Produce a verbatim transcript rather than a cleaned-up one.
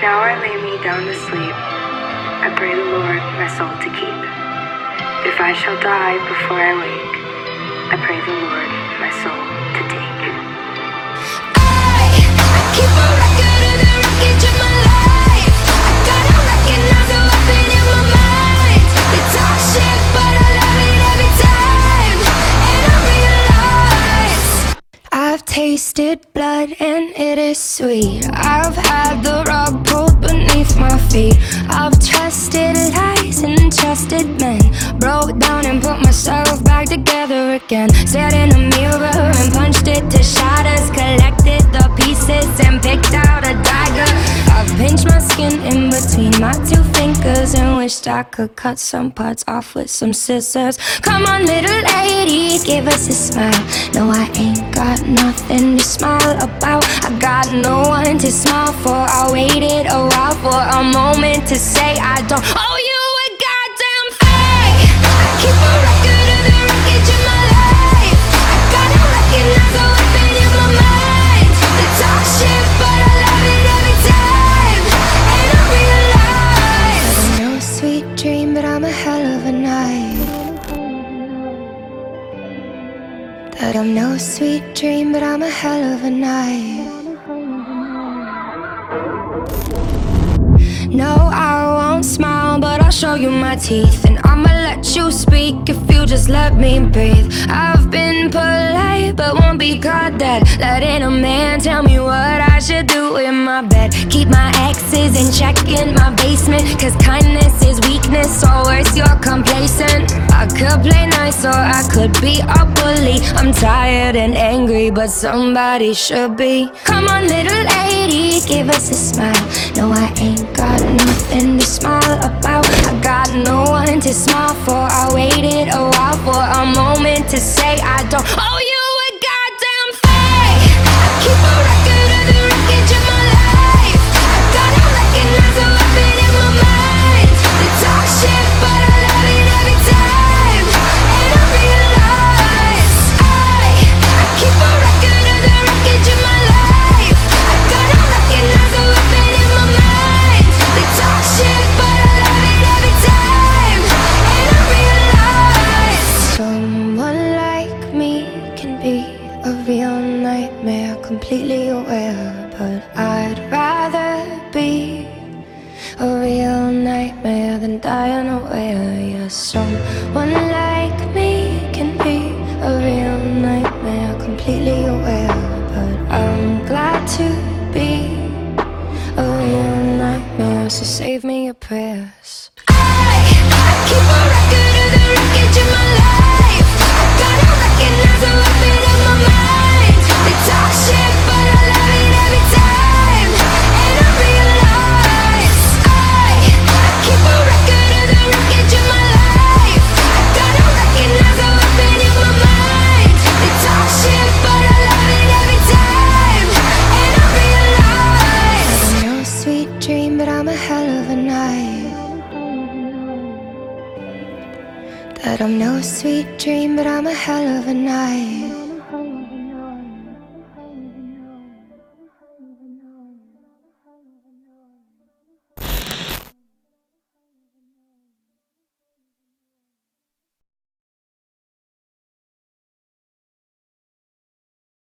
Now I lay me down to sleep. I pray the Lord my soul to keep. If I shall die before I wake, I pray the Lord my soul to take. I keep a record of the wreckage of my life. I gotta recognize the weapon in my mind. They talk shit, but I love it every time. And I realize I've tasted blood and it is sweet. I've had the rug pulled beneath my feet. I've trusted lies and trusted men. Broke down and put myself back together again. Sat in a mirror and punched it to shatters. Collected the pieces and picked out a dagger. I've pinched my skin in between my two fingers and wished I could cut some parts off with some scissors. Come on, little lady, give us a smile. No, I ain't got nothing to smile about. I got no one to smile for. I waited a while for a moment to say I don't owe you a goddamn thing. I keep a record of the wreckage of my life. I gotta recognize the weapon in my mind. They talk shit, but I love it every time. And I realize I'm no sweet dream, but I'm a hell of a night. That I'm no sweet dream, but I'm a hell of a night. No, I won't smile, but I'll show you my teeth. And I'ma let you speak if you just let me breathe. I've been polite, but won't be caught dead. Letting a man tell me what I should do in my bed. Keep my exes in check in my basement, cause kindness is weakness, or worse, you're complacent. I could play nice or I could be a bully. I'm tired and angry, but somebody should be. Come on, little lady, give us a smile. No, I ain't got nothing to smile about. I got no one to smile for. I waited a while for a moment to say I don't owe you a goddamn thing. I keep a record of the wreckage of my life. I gotta recognize the weapon in my mind. They talk shit, but I love it every time. And I realize I, I keep a record of the wreckage of my life. I gotta recognize the weapon in my mind. They talk shit, but I love it every time. And I realize someone like me can be a real nightmare, completely aware. But I'd rather be a real nightmare than die unaware. Yeah, someone like me can be a real nightmare, completely aware. But I'm glad to be a real nightmare, so save me your prayers. I, I keep a record of the wreckage of my life. I gotta recognize the weapon in my mind. They talk shit, but I love it every time. And I realize I, I keep a record of the wreckage of my life. I gotta recognize the weapon in my mind. They talk shit, but I love it every time. And I realize I'm no sweet dream, but I'm a hell of a night. That I'm no sweet dream, but I'm a hell of a night.